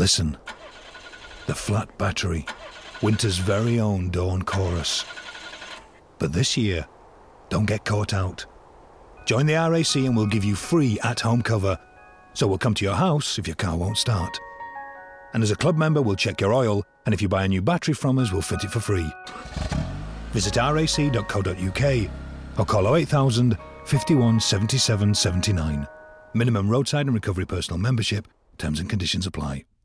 Listen. The Flat Battery. Winter's very own Dawn Chorus. But this year, don't get caught out. Join the RAC and we'll give you free at-home cover. So we'll come to your house if your car won't start. And as a club member, we'll check your oil, and if you buy a new battery from us, we'll fit it for free. Visit rac.co.uk or call 08000 51 77 79. Minimum roadside and recovery personal membership. Terms and conditions apply.